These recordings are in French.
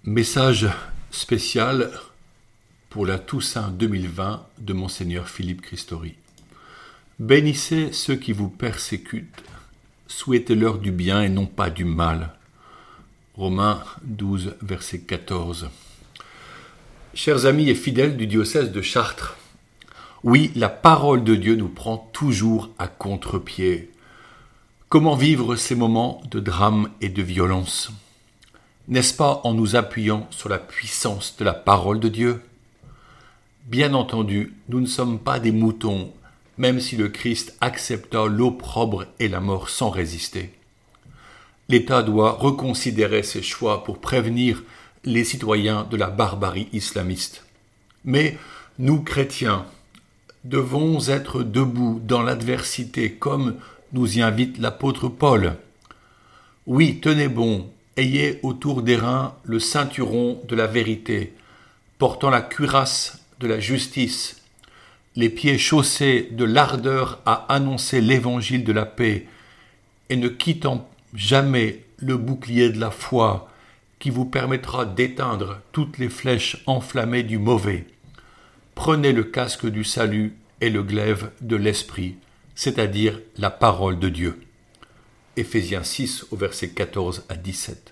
Message spécial pour la Toussaint 2020 de Monseigneur Philippe Christori. Bénissez ceux qui vous persécutent, souhaitez-leur du bien et non pas du mal. Romains 12, verset 14. Chers amis et fidèles du diocèse de Chartres, oui, la parole de Dieu nous prend toujours à contre-pied. Comment vivre ces moments de drame et de violence ? N'est-ce pas en nous appuyant sur la puissance de la parole de Dieu ? Bien entendu, nous ne sommes pas des moutons, même si le Christ accepta l'opprobre et la mort sans résister. L'État doit reconsidérer ses choix pour prévenir les citoyens de la barbarie islamiste. Mais nous, chrétiens, devons être debout dans l'adversité comme nous y invite l'apôtre Paul. Oui, tenez bon, ayez autour des reins le ceinturon de la vérité, portant la cuirasse de la justice, les pieds chaussés de l'ardeur à annoncer l'évangile de la paix, et ne quittant jamais le bouclier de la foi qui vous permettra d'éteindre toutes les flèches enflammées du mauvais. Prenez le casque du salut et le glaive de l'esprit, c'est-à-dire la parole de Dieu. Éphésiens 6 au verset 14 à 17.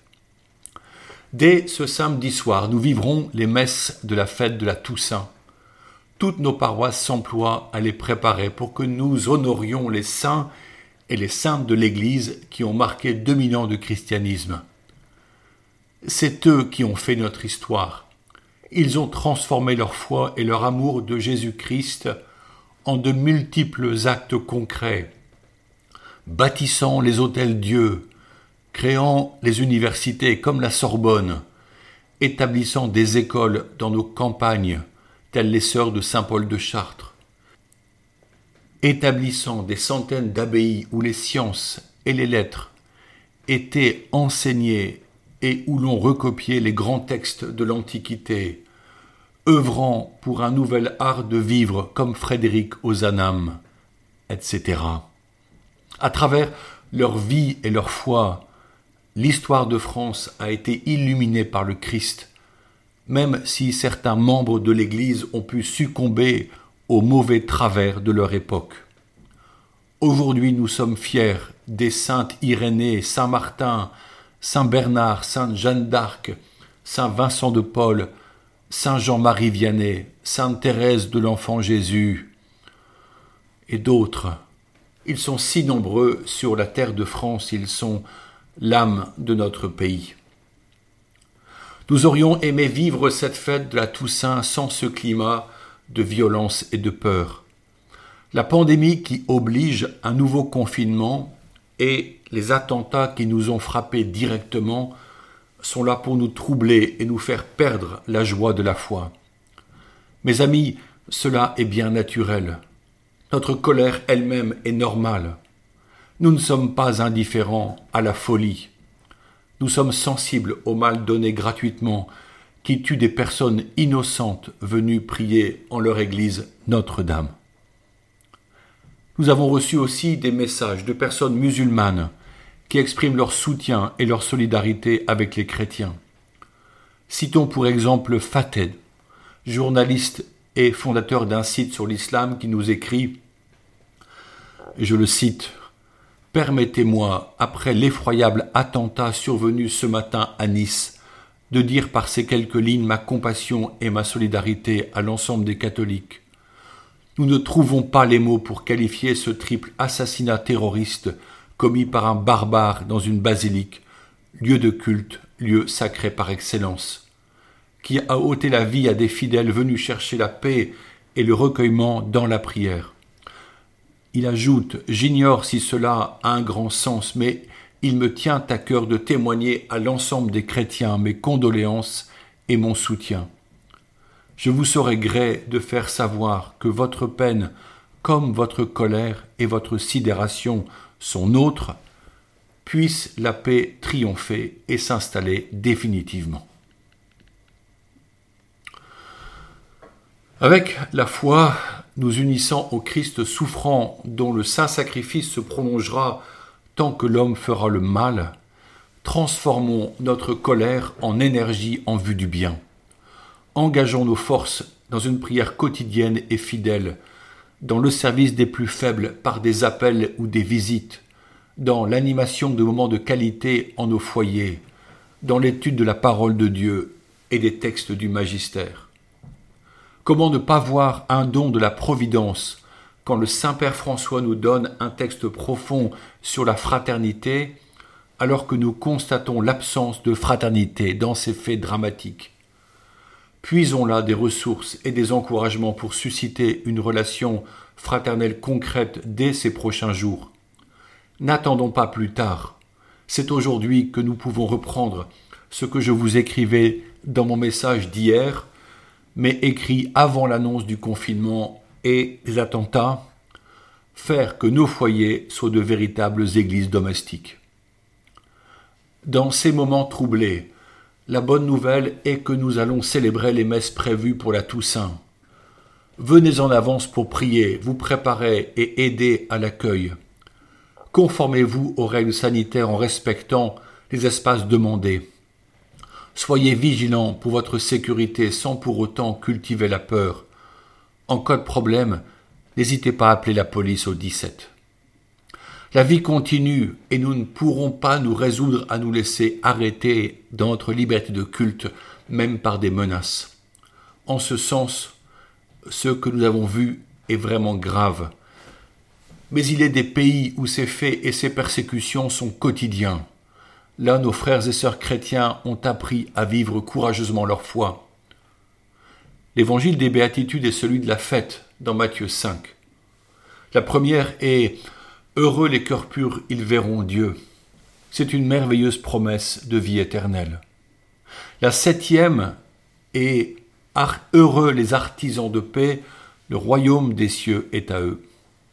Dès ce samedi soir, nous vivrons les messes de la fête de la Toussaint. Toutes nos paroisses s'emploient à les préparer pour que nous honorions les saints et les saintes de l'Église qui ont marqué 2000 ans de christianisme. C'est eux qui ont fait notre histoire. Ils ont transformé leur foi et leur amour de Jésus-Christ en de multiples actes concrets, bâtissant les hôtels-dieux, créant les universités comme la Sorbonne, établissant des écoles dans nos campagnes, telles les sœurs de Saint-Paul de Chartres, établissant des centaines d'abbayes où les sciences et les lettres étaient enseignées et où l'on recopiait les grands textes de l'Antiquité, œuvrant pour un nouvel art de vivre comme Frédéric Ozanam, etc. À travers leur vie et leur foi, l'histoire de France a été illuminée par le Christ, même si certains membres de l'Église ont pu succomber aux mauvais travers de leur époque. Aujourd'hui, nous sommes fiers des saintes Irénée, Saint Martin, Saint Bernard, Sainte Jeanne d'Arc, Saint Vincent de Paul, Saint Jean-Marie Vianney, Sainte Thérèse de l'Enfant Jésus et d'autres. Ils sont si nombreux sur la terre de France, ils sont l'âme de notre pays. Nous aurions aimé vivre cette fête de la Toussaint sans ce climat de violence et de peur. La pandémie qui oblige un nouveau confinement et les attentats qui nous ont frappés directement sont là pour nous troubler et nous faire perdre la joie de la foi. Mes amis, cela est bien naturel. Notre colère elle-même est normale. Nous ne sommes pas indifférents à la folie. Nous sommes sensibles au mal donné gratuitement qui tue des personnes innocentes venues prier en leur église Notre-Dame. Nous avons reçu aussi des messages de personnes musulmanes qui expriment leur soutien et leur solidarité avec les chrétiens. Citons pour exemple Fated, journaliste et fondateur d'un site sur l'islam qui nous écrit, et je le cite, « Permettez-moi, après l'effroyable attentat survenu ce matin à Nice, de dire par ces quelques lignes ma compassion et ma solidarité à l'ensemble des catholiques. Nous ne trouvons pas les mots pour qualifier ce triple assassinat terroriste commis par un barbare dans une basilique, lieu de culte, lieu sacré par excellence, qui a ôté la vie à des fidèles venus chercher la paix et le recueillement dans la prière. » Il ajoute « J'ignore si cela a un grand sens, mais il me tient à cœur de témoigner à l'ensemble des chrétiens mes condoléances et mon soutien. Je vous saurai gré de faire savoir que votre peine, comme votre colère et votre sidération sont nôtres, puisse la paix triompher et s'installer définitivement. » Avec la foi, nous unissant au Christ souffrant dont le saint sacrifice se prolongera tant que l'homme fera le mal, Transformons notre colère en énergie en vue du bien. Engageons nos forces dans une prière quotidienne et fidèle, dans le service des plus faibles par des appels ou des visites, dans l'animation de moments de qualité en nos foyers, dans l'étude de la parole de Dieu et des textes du magistère. Comment ne pas voir un don de la providence quand le Saint-Père François nous donne un texte profond sur la fraternité, alors que nous constatons l'absence de fraternité dans ces faits dramatiques. Puisons là des ressources et des encouragements pour susciter une relation fraternelle concrète dès ces prochains jours. N'attendons pas plus tard. C'est aujourd'hui que nous pouvons reprendre ce que je vous écrivais dans mon message d'hier, mais écrit avant l'annonce du confinement et des attentats, faire que nos foyers soient de véritables églises domestiques. Dans ces moments troublés, la bonne nouvelle est que nous allons célébrer les messes prévues pour la Toussaint. Venez en avance pour prier, vous préparer et aider à l'accueil. Conformez-vous aux règles sanitaires en respectant les espaces demandés. Soyez vigilants pour votre sécurité sans pour autant cultiver la peur. En cas de problème, n'hésitez pas à appeler la police au 17. La vie continue et nous ne pourrons pas nous résoudre à nous laisser arrêter dans notre liberté de culte, même par des menaces. En ce sens, ce que nous avons vu est vraiment grave. Mais il est des pays où ces faits et ces persécutions sont quotidiens. Là, nos frères et sœurs chrétiens ont appris à vivre courageusement leur foi. L'évangile des béatitudes est celui de la fête dans Matthieu 5. La première est « Heureux les cœurs purs, ils verront Dieu ». C'est une merveilleuse promesse de vie éternelle. La 7e est « Heureux les artisans de paix, le royaume des cieux est à eux ».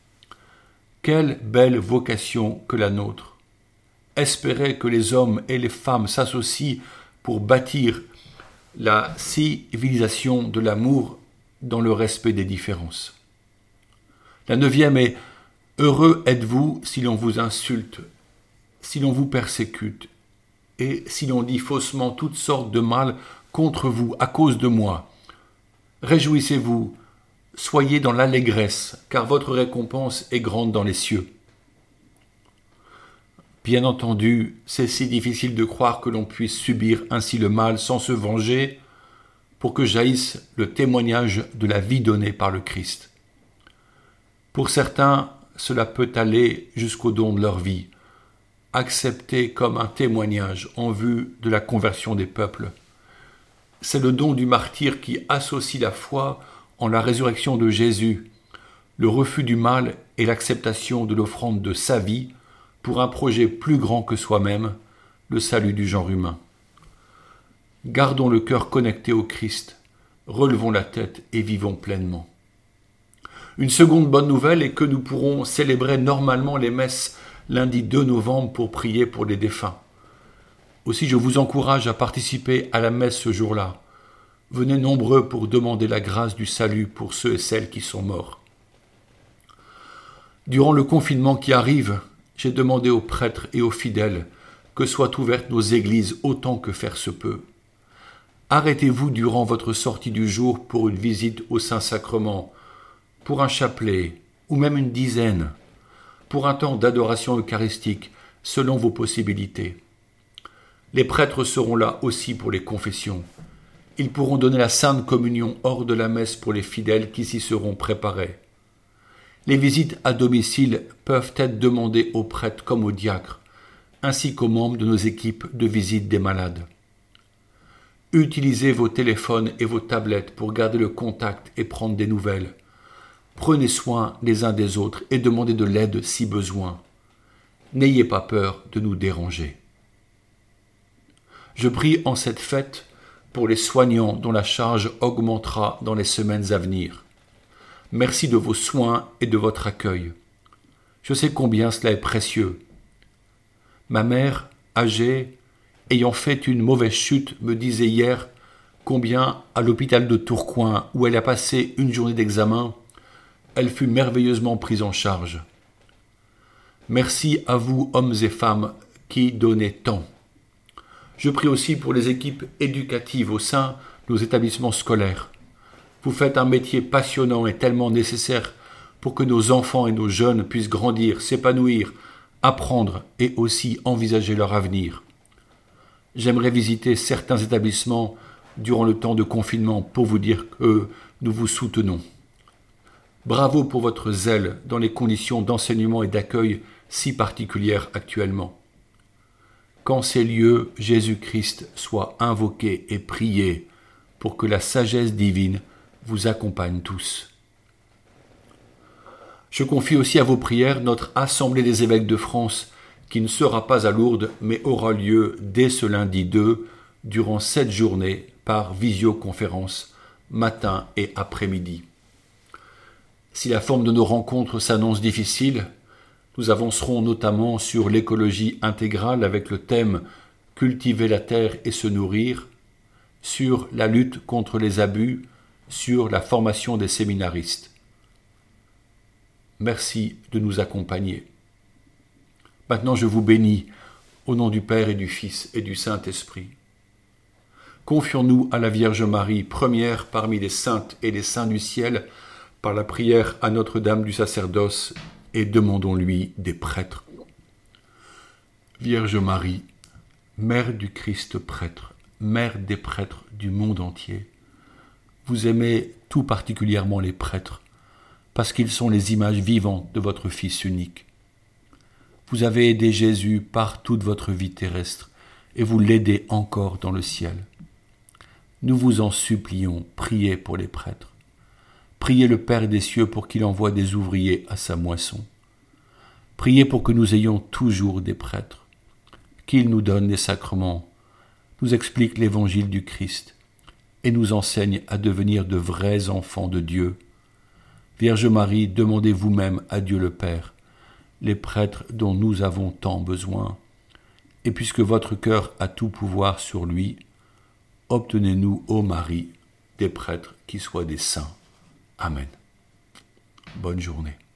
Quelle belle vocation que la nôtre. Espérer que les hommes et les femmes s'associent pour bâtir la civilisation de l'amour dans le respect des différences. La 9e est « Heureux êtes-vous si l'on vous insulte, si l'on vous persécute, et si l'on dit faussement toutes sortes de mal contre vous à cause de moi. Réjouissez-vous, soyez dans l'allégresse, car votre récompense est grande dans les cieux. » Bien entendu, c'est si difficile de croire que l'on puisse subir ainsi le mal sans se venger, pour que jaillisse le témoignage de la vie donnée par le Christ. Pour certains, cela peut aller jusqu'au don de leur vie, accepté comme un témoignage en vue de la conversion des peuples. C'est le don du martyr qui associe la foi en la résurrection de Jésus, le refus du mal et l'acceptation de l'offrande de sa vie pour un projet plus grand que soi-même, le salut du genre humain. Gardons le cœur connecté au Christ, relevons la tête et vivons pleinement. Une seconde bonne nouvelle est que nous pourrons célébrer normalement les messes lundi 2 novembre pour prier pour les défunts. Aussi, je vous encourage à participer à la messe ce jour-là. Venez nombreux pour demander la grâce du salut pour ceux et celles qui sont morts. Durant le confinement qui arrive, j'ai demandé aux prêtres et aux fidèles que soient ouvertes nos églises autant que faire se peut. Arrêtez-vous durant votre sortie du jour pour une visite au Saint-Sacrement, pour un chapelet, ou même une dizaine, pour un temps d'adoration eucharistique, selon vos possibilités. Les prêtres seront là aussi pour les confessions. Ils pourront donner la Sainte Communion hors de la messe pour les fidèles qui s'y seront préparés. Les visites à domicile peuvent être demandées aux prêtres comme aux diacres, ainsi qu'aux membres de nos équipes de visite des malades. Utilisez vos téléphones et vos tablettes pour garder le contact et prendre des nouvelles. Prenez soin les uns des autres et demandez de l'aide si besoin. N'ayez pas peur de nous déranger. Je prie en cette fête pour les soignants dont la charge augmentera dans les semaines à venir. Merci de vos soins et de votre accueil. Je sais combien cela est précieux. Ma mère, âgée, ayant fait une mauvaise chute, me disait hier combien, à l'hôpital de Tourcoing, où elle a passé une journée d'examen, elle fut merveilleusement prise en charge. Merci à vous, hommes et femmes, qui donnez tant. Je prie aussi pour les équipes éducatives au sein de nos établissements scolaires. Vous faites un métier passionnant et tellement nécessaire pour que nos enfants et nos jeunes puissent grandir, s'épanouir, apprendre et aussi envisager leur avenir. J'aimerais visiter certains établissements durant le temps de confinement pour vous dire que nous vous soutenons. Bravo pour votre zèle dans les conditions d'enseignement et d'accueil si particulières actuellement. Qu'en ces lieux, Jésus-Christ soit invoqué et prié pour que la sagesse divine vous accompagne tous. Je confie aussi à vos prières notre Assemblée des évêques de France qui ne sera pas à Lourdes mais aura lieu dès ce lundi 2 durant 7 journées par visioconférence, matin et après-midi. Si la forme de nos rencontres s'annonce difficile, nous avancerons notamment sur l'écologie intégrale avec le thème « Cultiver la terre et se nourrir », sur la lutte contre les abus, sur la formation des séminaristes. Merci de nous accompagner. Maintenant je vous bénis au nom du Père et du Fils et du Saint-Esprit. Confions-nous à la Vierge Marie, première parmi les saintes et les saints du ciel, par la prière à Notre-Dame du sacerdoce, et demandons-lui des prêtres. Vierge Marie, Mère du Christ prêtre, Mère des prêtres du monde entier, vous aimez tout particulièrement les prêtres, parce qu'ils sont les images vivantes de votre Fils unique. Vous avez aidé Jésus par toute votre vie terrestre, et vous l'aidez encore dans le ciel. Nous vous en supplions, priez pour les prêtres. Priez le Père des cieux pour qu'il envoie des ouvriers à sa moisson. Priez pour que nous ayons toujours des prêtres, qu'ils nous donnent les sacrements, nous expliquent l'évangile du Christ et nous enseignent à devenir de vrais enfants de Dieu. Vierge Marie, demandez vous-même à Dieu le Père les prêtres dont nous avons tant besoin. Et puisque votre cœur a tout pouvoir sur lui, obtenez-nous, ô Marie, des prêtres qui soient des saints. Amen. Bonne journée.